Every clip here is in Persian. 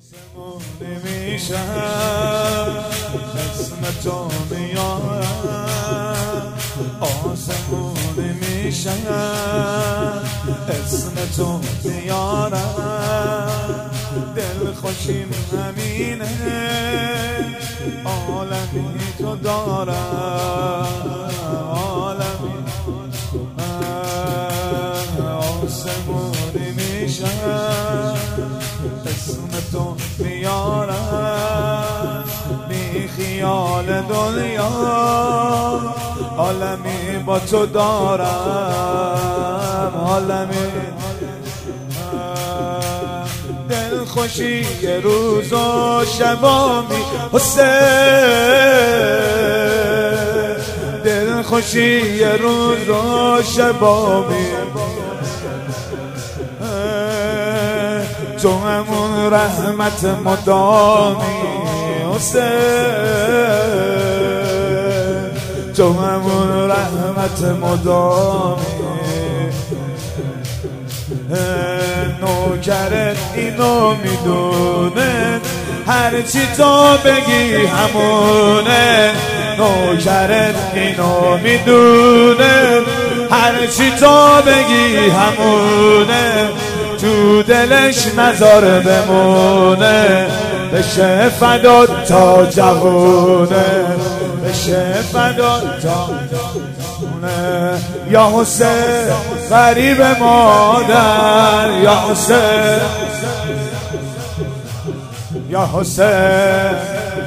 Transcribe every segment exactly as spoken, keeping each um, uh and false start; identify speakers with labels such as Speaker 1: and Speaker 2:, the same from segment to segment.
Speaker 1: آسمونی میشم اسم تو میارم، آسمونی میشم اسم تو میارم، دل خوشیم همینه عالمی تو دارم، عالمی آسمونی میشم اسم تو میارم، بی خیال دنیا عالمی با تو دارم، عالمی دل خوشی یه روز و شبامی حسین، دل خوشی یه روز و شبامی تو همون رحمت مدامی حسین، تو همون رحمت مدامی، نوکرت اینو میدونه هرچی تو بگی همونه، نوکرت اینو میدونه هرچی تو بگی همونه، تو دلش نذار بمونه بشه فدا تا جوونه، بشه فدا تا جوونه. یا حسین غریب مادر، یا حسین، یا حسین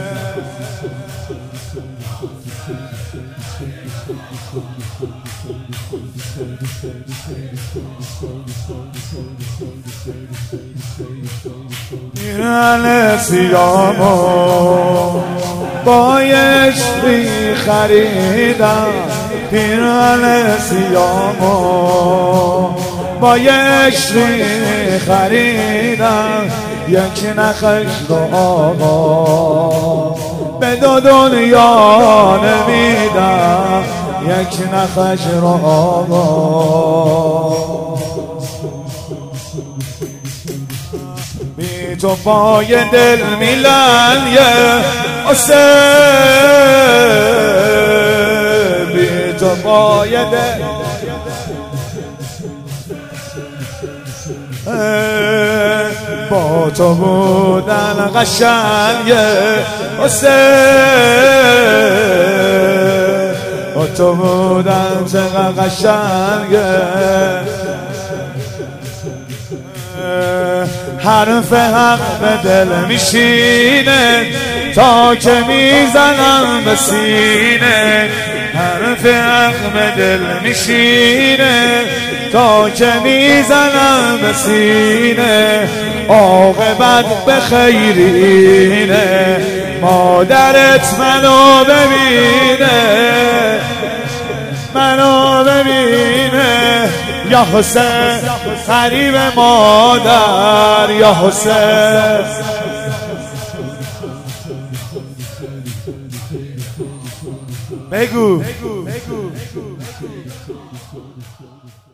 Speaker 1: پیرهن سیامو با عشقی خریدم، پیرهن سیامو با عشقی خریدم، یک نخش رو آقا به دو دنیا نمیدم، یک نخش رو آقا بی تو پای دل میلن یه حسین، بی تو پای دل با تو بودن قشنگه حسین، با تو بودن چقدر قشنگه، حرف حق به دل میشینه تا که میزنم به سینه، حرف حق به دل میشینه تا که میزنم به سینه، عاقبت به خیرینه مادرت منو ببینه، منو ببینه یا حسین غریب مادر، یا حسین بگو.